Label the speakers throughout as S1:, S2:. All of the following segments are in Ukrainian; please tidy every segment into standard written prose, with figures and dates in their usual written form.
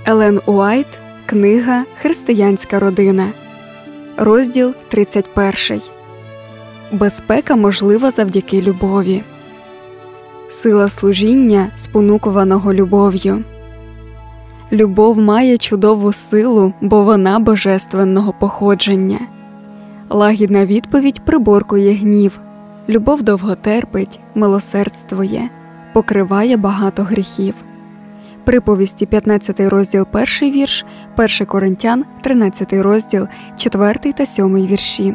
S1: Елен Уайт, книга «Християнська родина». Розділ 31. Безпека можлива завдяки любові. Сила служіння, спонукуваного любов'ю. Любов має чудову силу, бо вона божественного походження. Лагідна відповідь приборкує гнів. Любов довготерпить, милосердствує, покриває багато гріхів. Приповісті 15 розділ 1 вірш, 1 Коринтян 13 розділ 4 та 7 вірші.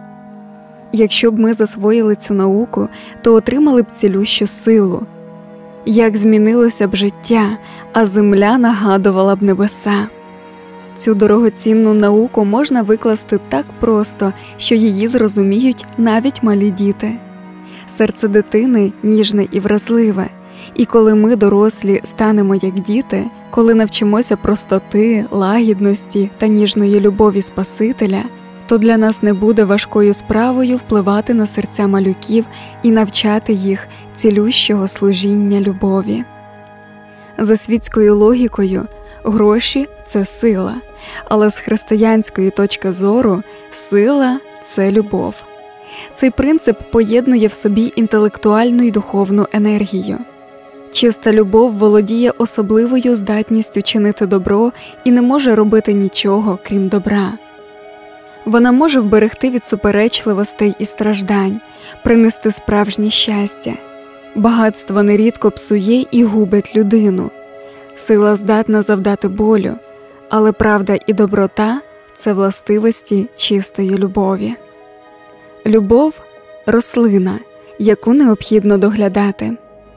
S1: Якщо б ми засвоїли цю науку, то отримали б цілющу силу. Як змінилося б життя, а земля нагадувала б небеса. Цю дорогоцінну науку можна викласти так просто, що її зрозуміють навіть малі діти. Серце дитини ніжне і вразливе, і коли ми, дорослі, станемо як діти, коли навчимося простоти, лагідності та ніжної любові Спасителя, то для нас не буде важкою справою впливати на серця малюків і навчати їх цілющого служіння любові. За світською логікою, гроші – це сила, але з християнської точки зору сила – це любов. Цей принцип поєднує в собі інтелектуальну і духовну енергію. Чиста любов володіє особливою здатністю чинити добро і не може робити нічого, крім добра. Вона може вберегти від суперечливостей і страждань, принести справжнє щастя. Багатство нерідко псує і губить людину. Сила здатна завдати болю, але правда і доброта – це властивості чистої любові. Любов – рослина, яку необхідно доглядати.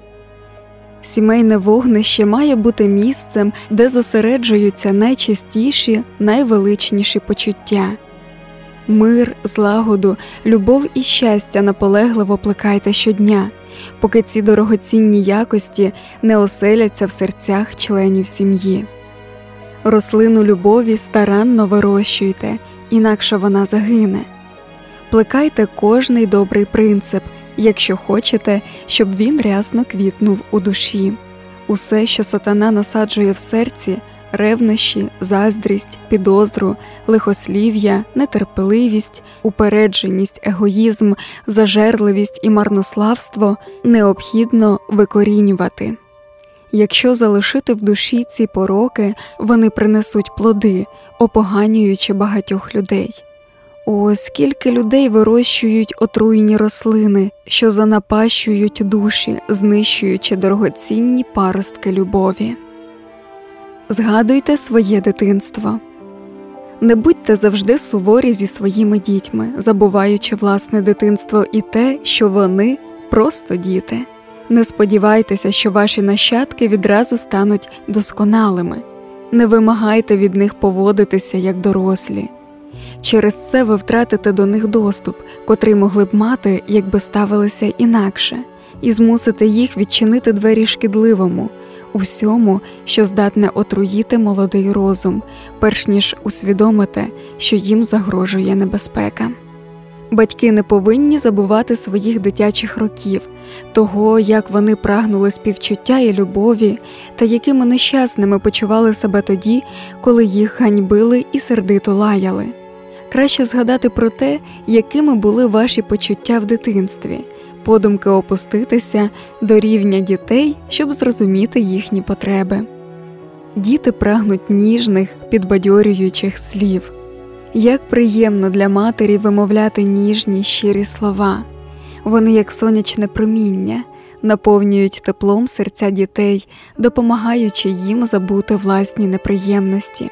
S1: Сімейне вогнище має бути місцем, де зосереджуються найчистіші, найвеличніші почуття. Мир, злагоду, любов і щастя наполегливо плекайте щодня, поки ці дорогоцінні якості не оселяться в серцях членів сім'ї. Рослину любові старанно вирощуйте, інакше вона загине. Плекайте кожний добрий принцип, якщо хочете, щоб він рясно квітнув у душі. Усе, що сатана насаджує в серці – ревнощі, заздрість, підозру, лихослів'я, нетерпеливість, упередженість, егоїзм, зажерливість і марнославство – необхідно викорінювати. Якщо залишити в душі ці пороки, вони принесуть плоди, опоганюючи багатьох людей. О, скільки людей вирощують отруйні рослини, що занапащують душі, знищуючи дорогоцінні паростки любові. Згадуйте своє дитинство. Не будьте завжди суворі зі своїми дітьми, забуваючи власне дитинство і те, що вони просто діти. Не сподівайтеся, що ваші нащадки відразу стануть досконалими. Не вимагайте від них поводитися як дорослі. Через це ви втратите до них доступ, котрий могли б мати, якби ставилися інакше, і змусите їх відчинити двері шкідливому, усьому, що здатне отруїти молодий розум, перш ніж усвідомите, що їм загрожує небезпека. Батьки не повинні забувати своїх дитячих років, того, як вони прагнули співчуття і любові, та якими нещасними почували себе тоді, коли їх ганьбили і сердито лаяли. Краще згадати про те, якими були ваші почуття в дитинстві, подумки опуститися до рівня дітей, щоб зрозуміти їхні потреби. Діти прагнуть ніжних, підбадьорюючих слів. Як приємно для матері вимовляти ніжні, щирі слова. Вони, як сонячне проміння, наповнюють теплом серця дітей, допомагаючи їм забути власні неприємності.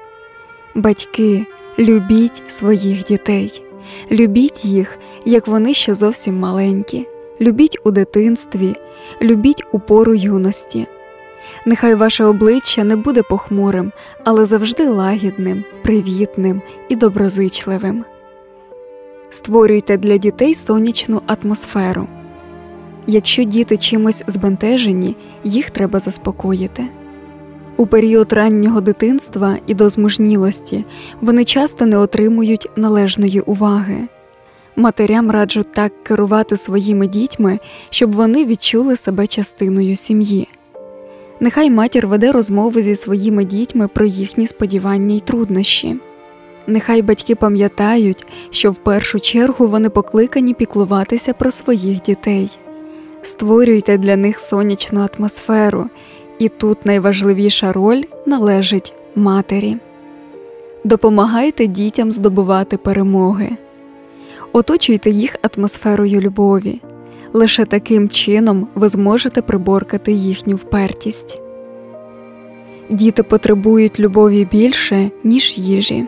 S1: Батьки, любіть своїх дітей. Любіть їх, як вони ще зовсім маленькі. Любіть у дитинстві, любіть у пору юності. Нехай ваше обличчя не буде похмурим, але завжди лагідним, привітним і доброзичливим. Створюйте для дітей сонячну атмосферу. Якщо діти чимось збентежені, їх треба заспокоїти. У період раннього дитинства і до змужнілості вони часто не отримують належної уваги. Матерям раджу так керувати своїми дітьми, щоб вони відчули себе частиною сім'ї. Нехай матір веде розмови зі своїми дітьми про їхні сподівання й труднощі. Нехай батьки пам'ятають, що в першу чергу вони покликані піклуватися про своїх дітей. Створюйте для них сонячну атмосферу, і тут найважливіша роль належить матері. Допомагайте дітям здобувати перемоги. Оточуйте їх атмосферою любові. Лише таким чином ви зможете приборкати їхню впертість. Діти потребують любові більше, ніж їжі.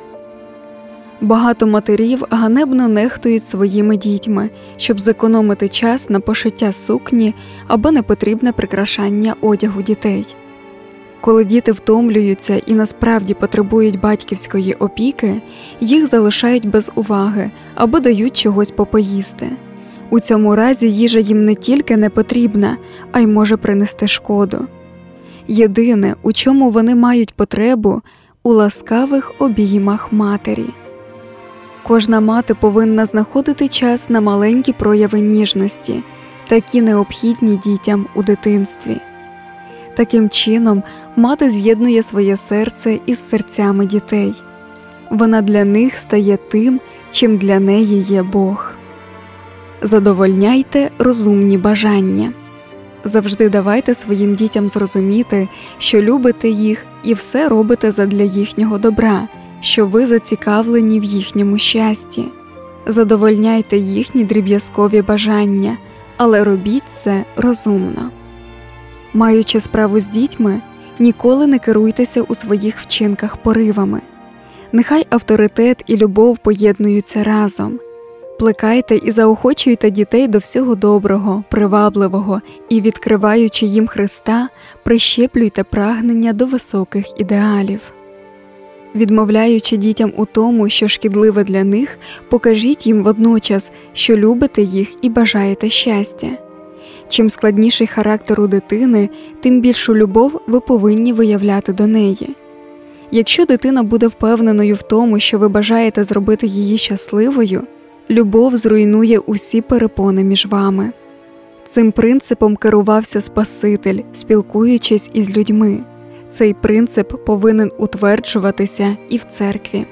S1: Багато матерів ганебно нехтують своїми дітьми, щоб зекономити час на пошиття сукні або непотрібне прикрашання одягу дітей. Коли діти втомлюються і насправді потребують батьківської опіки, їх залишають без уваги або дають чогось попоїсти. У цьому разі їжа їм не тільки не потрібна, а й може принести шкоду. Єдине, у чому вони мають потребу – у ласкавих обіймах матері. Кожна мати повинна знаходити час на маленькі прояви ніжності, такі необхідні дітям у дитинстві. Таким чином, мати з'єднує своє серце із серцями дітей. Вона для них стає тим, чим для неї є Бог. Задовольняйте розумні бажання. Завжди давайте своїм дітям зрозуміти, що любите їх і все робите задля їхнього добра, що ви зацікавлені в їхньому щасті. Задовольняйте їхні дріб'язкові бажання, але робіть це розумно. Маючи справу з дітьми, ніколи не керуйтеся у своїх вчинках поривами. Нехай авторитет і любов поєднуються разом. Плекайте і заохочуйте дітей до всього доброго, привабливого і, відкриваючи їм Христа, прищеплюйте прагнення до високих ідеалів. Відмовляючи дітям у тому, що шкідливе для них, покажіть їм водночас, що любите їх і бажаєте щастя. Чим складніший характер у дитини, тим більшу любов ви повинні виявляти до неї. Якщо дитина буде впевненою в тому, що ви бажаєте зробити її щасливою, любов зруйнує усі перепони між вами. Цим принципом керувався Спаситель, спілкуючись із людьми. Цей принцип повинен утверджуватися і в церкві.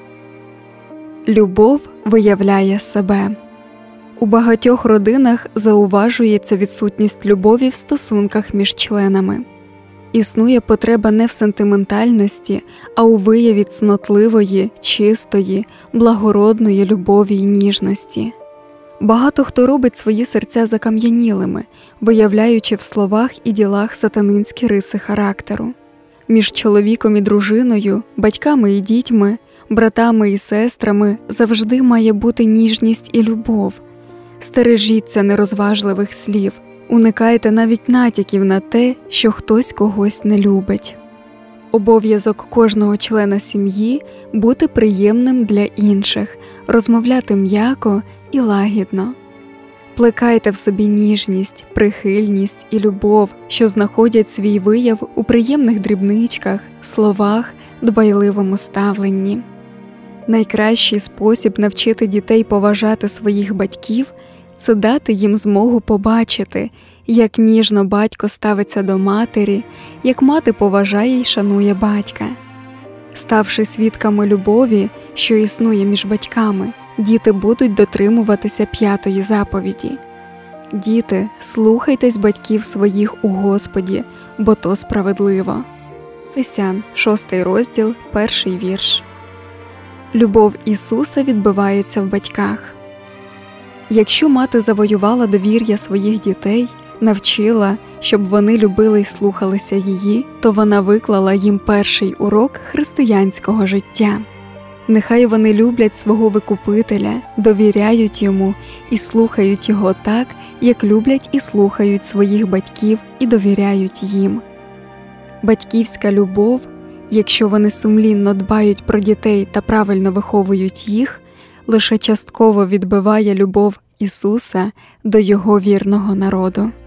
S1: Любов виявляє себе. У багатьох родинах зауважується відсутність любові в стосунках між членами. Існує потреба не в сентиментальності, а у вияві цнотливої, чистої, благородної любові й ніжності. Багато хто робить свої серця закам'янілими, виявляючи в словах і ділах сатанинські риси характеру. Між чоловіком і дружиною, батьками і дітьми, братами і сестрами завжди має бути ніжність і любов. Стережіться нерозважливих слів, уникайте навіть натяків на те, що хтось когось не любить. Обов'язок кожного члена сім'ї – бути приємним для інших, розмовляти м'яко і лагідно. Плекайте в собі ніжність, прихильність і любов, що знаходять свій вияв у приємних дрібничках, словах, дбайливому ставленні. Найкращий спосіб навчити дітей поважати своїх батьків – це дати їм змогу побачити, як ніжно батько ставиться до матері, як мати поважає й шанує батька. Ставши свідками любові, що існує між батьками, діти будуть дотримуватися 5-ї заповіді. Діти, слухайтесь батьків своїх у Господі, бо то справедливо. Ефесян, 6 розділ, 1 вірш. Любов Ісуса відбивається в батьках. Якщо мати завоювала довір'я своїх дітей, навчила, щоб вони любили й слухалися її, то вона виклала їм перший урок християнського життя. Нехай вони люблять свого Викупителя, довіряють йому і слухають його так, як люблять і слухають своїх батьків і довіряють їм. Батьківська любов, якщо вони сумлінно дбають про дітей та правильно виховують їх, лише частково відбиває любов Ісуса до Його вірного народу.